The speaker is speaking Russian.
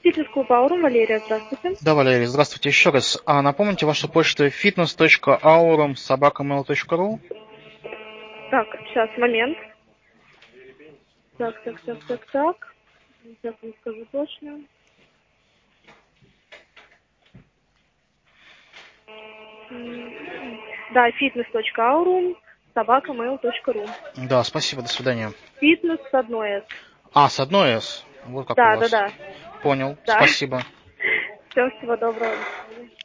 Фитнес-клуб Аурум, Валерия, здравствуйте. Да, Валерий, здравствуйте еще раз. Напомните вашу почту fitness.aurum@mail.ru. Так, сейчас, момент. Так. Сейчас вам скажу точно. Да, fitness.aurum@mail.ru. Да, спасибо, до свидания. Фитнес с одной «с». С одной «с». Вот как у вас. Да. Понял, Да. спасибо. Всем всего доброго. До свидания.